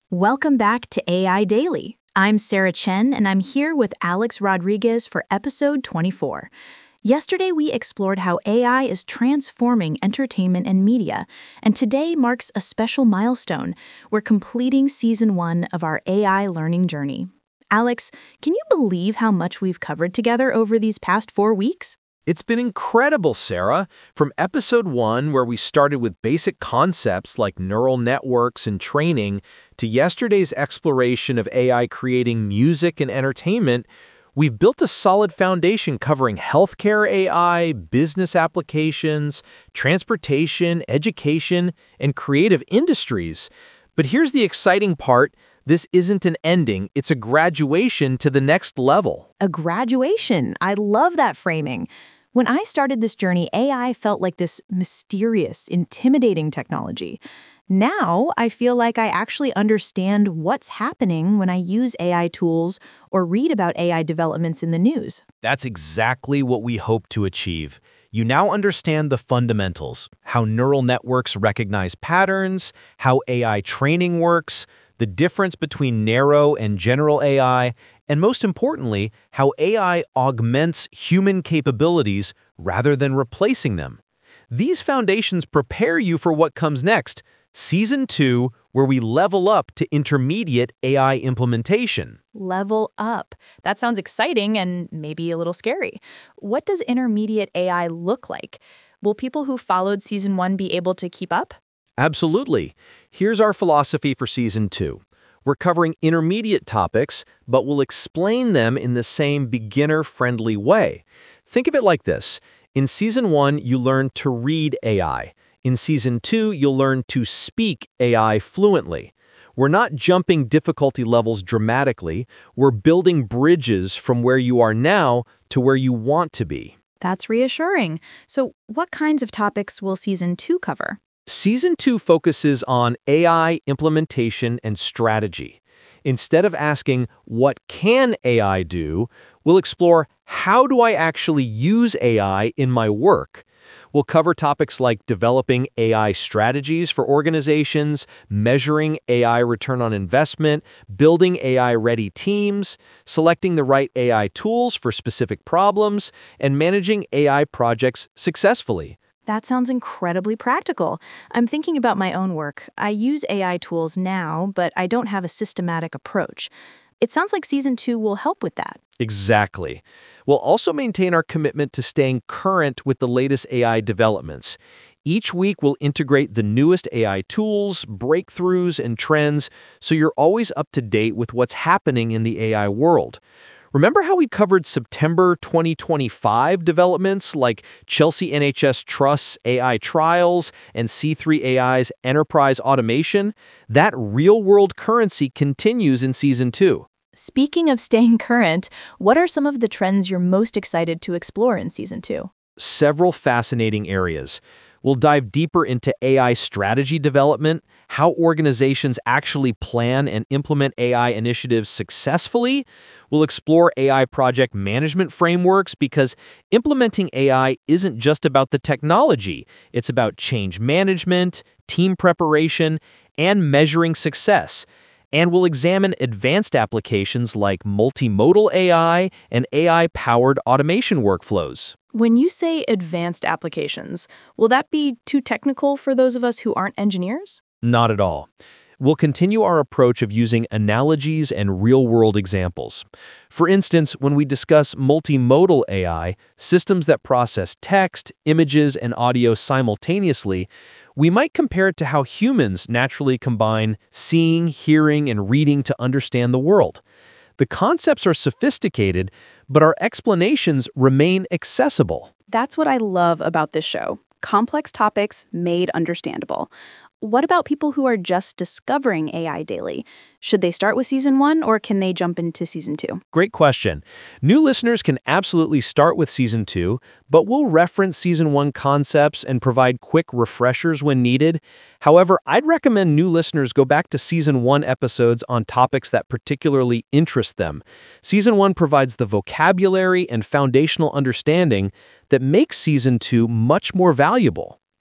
Welcome back to AI Daily. I'm Sarah Chen, and I'm here with Alex Rodriguez for episode 24. Yesterday, we explored how AI is transforming entertainment and media, and today marks a special milestone. We're completing season 1 of our AI learning journey. Alex, can you believe how much we've covered together over these past 4 weeks? It's been incredible, Sarah. From episode 1, where we started with basic concepts like neural networks and training, to yesterday's exploration of AI creating music and entertainment, we've built a solid foundation covering healthcare AI, business applications, transportation, education, and creative industries. But here's the exciting part. This isn't an ending, it's a graduation to the next level. A graduation. I love that framing. When I started this journey, AI felt like this mysterious, intimidating technology. Now, I feel like I actually understand what's happening when I use AI tools or read about AI developments in the news. That's exactly what we hope to achieve. You now understand the fundamentals, how neural networks recognize patterns, how AI training works, the difference between narrow and general AI, and most importantly, how AI augments human capabilities rather than replacing them. These foundations prepare you for what comes next, Season 2, where we level up to intermediate AI implementation. Level up. That sounds exciting and maybe a little scary. What does intermediate AI look like? Will people who followed Season 1 be able to keep up? Absolutely. Here's our philosophy for Season 2. We're covering intermediate topics, but we'll explain them in the same beginner-friendly way. Think of it like this. In Season 1, you learn to read AI. In Season 2, you'll learn to speak AI fluently. We're not jumping difficulty levels dramatically. We're building bridges from where you are now to where you want to be. That's reassuring. So, what kinds of topics will Season 2 cover? Season 2 focuses on AI implementation and strategy. Instead of asking, what can AI do, we'll explore, how do I actually use AI in my work? We'll cover topics like developing AI strategies for organizations, measuring AI return on investment, building AI-ready teams, selecting the right AI tools for specific problems, and managing AI projects successfully. That sounds incredibly practical. I'm thinking about my own work. I use AI tools now, but I don't have a systematic approach. It sounds like Season 2 will help with that. Exactly. We'll also maintain our commitment to staying current with the latest AI developments. Each week, we'll integrate the newest AI tools, breakthroughs, and trends, so you're always up to date with what's happening in the AI world. Remember how we covered September 2025 developments like Chelsea NHS Trust's AI trials and C3 AI's enterprise automation? That real-world currency continues in Season 2. Speaking of staying current, what are some of the trends you're most excited to explore in Season 2? Several fascinating areas. We'll dive deeper into AI strategy development, how organizations actually plan and implement AI initiatives successfully. We'll explore AI project management frameworks because implementing AI isn't just about the technology. It's about change management, team preparation, and measuring success. And we'll examine advanced applications like multimodal AI and AI-powered automation workflows. When you say advanced applications, will that be too technical for those of us who aren't engineers? Not at all. We'll continue our approach of using analogies and real-world examples. For instance, when we discuss multimodal AI, systems that process text, images, and audio simultaneously, we might compare it to how humans naturally combine seeing, hearing, and reading to understand the world. The concepts are sophisticated, but our explanations remain accessible. That's what I love about this show. Complex topics made understandable. What about people who are just discovering AI daily? Should they start with Season 1 or can they jump into Season 2? Great question. New listeners can absolutely start with Season 2, but we'll reference Season 1 concepts and provide quick refreshers when needed. However, I'd recommend new listeners go back to Season 1 episodes on topics that particularly interest them. Season 1 provides the vocabulary and foundational understanding that makes Season 2 much more valuable.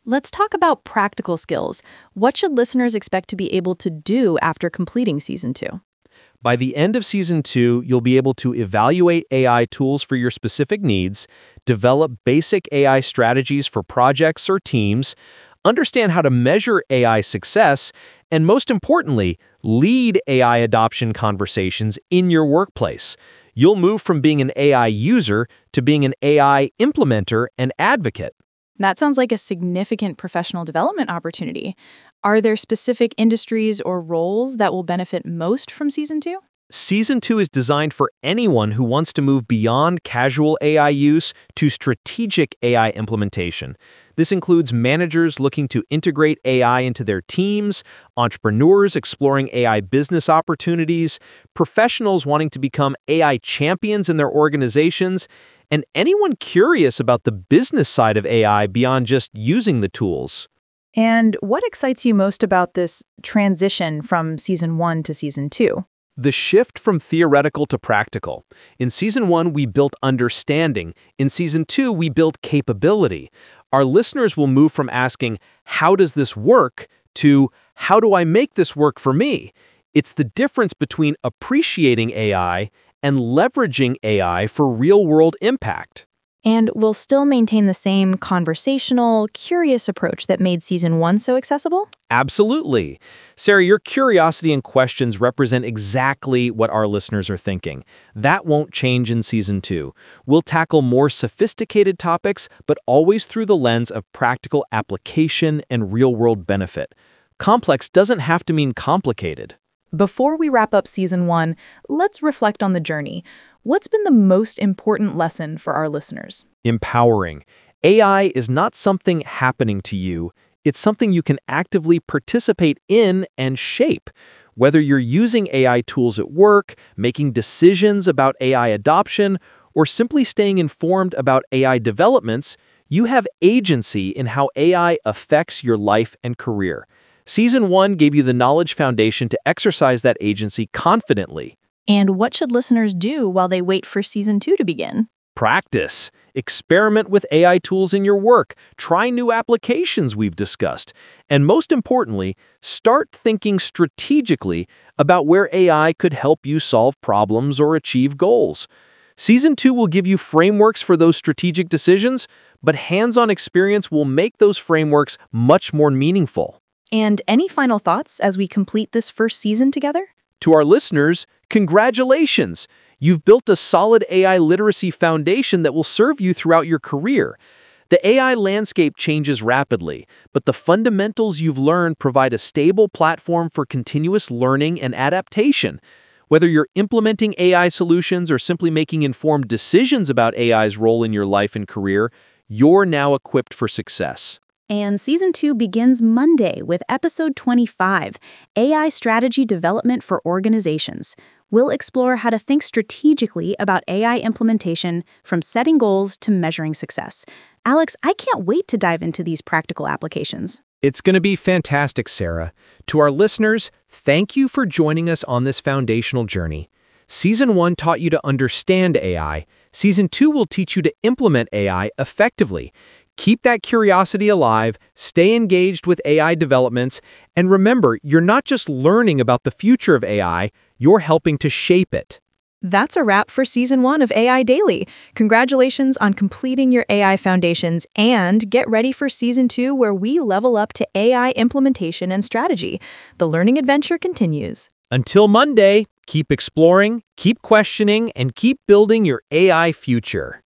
Let's talk about practical skills. What should listeners expect to be able to do after completing Season 2? By the end of Season 2, you'll be able to evaluate AI tools for your specific needs, develop basic AI strategies for projects or teams, understand how to measure AI success, and most importantly, lead AI adoption conversations in your workplace. You'll move from being an AI user to being an AI implementer and advocate. That sounds like a significant professional development opportunity. Are there specific industries or roles that will benefit most from Season 2? Season 2 is designed for anyone who wants to move beyond casual AI use to strategic AI implementation. This includes managers looking to integrate AI into their teams, entrepreneurs exploring AI business opportunities, professionals wanting to become AI champions in their organizations, and anyone curious about the business side of AI beyond just using the tools. And what excites you most about this transition from Season 1 to Season 2? The shift from theoretical to practical. In Season 1, we built understanding. In Season 2, we built capability. Our listeners will move from asking, "How does this work?" to "How do I make this work for me?" It's the difference between appreciating AI and leveraging AI for real-world impact. And we'll still maintain the same conversational, curious approach that made Season 1 so accessible? Absolutely. Sarah, your curiosity and questions represent exactly what our listeners are thinking. That won't change in Season 2. We'll tackle more sophisticated topics, but always through the lens of practical application and real-world benefit. Complex doesn't have to mean complicated. Before we wrap up Season 1, let's reflect on the journey. What's been the most important lesson for our listeners? Empowering. AI is not something happening to you. It's something you can actively participate in and shape. Whether you're using AI tools at work, making decisions about AI adoption, or simply staying informed about AI developments, you have agency in how AI affects your life and career. Season 1 gave you the knowledge foundation to exercise that agency confidently. And what should listeners do while they wait for Season 2 to begin? Practice. Experiment with AI tools in your work. Try new applications we've discussed. And most importantly, start thinking strategically about where AI could help you solve problems or achieve goals. Season 2 will give you frameworks for those strategic decisions, but hands-on experience will make those frameworks much more meaningful. And any final thoughts as we complete this first season together? To our listeners, congratulations! You've built a solid AI literacy foundation that will serve you throughout your career. The AI landscape changes rapidly, but the fundamentals you've learned provide a stable platform for continuous learning and adaptation. Whether you're implementing AI solutions or simply making informed decisions about AI's role in your life and career, you're now equipped for success. And Season 2 begins Monday with Episode 25, AI Strategy Development for Organizations. We'll explore how to think strategically about AI implementation from setting goals to measuring success. Alex, I can't wait to dive into these practical applications. It's going to be fantastic, Sarah. To our listeners, thank you for joining us on this foundational journey. Season 1 taught you to understand AI. Season 2 will teach you to implement AI effectively. Keep that curiosity alive, stay engaged with AI developments, and remember, you're not just learning about the future of AI, you're helping to shape it. That's a wrap for Season 1 of AI Daily. Congratulations on completing your AI foundations, and get ready for Season 2 where we level up to AI implementation and strategy. The learning adventure continues. Until Monday, keep exploring, keep questioning, and keep building your AI future.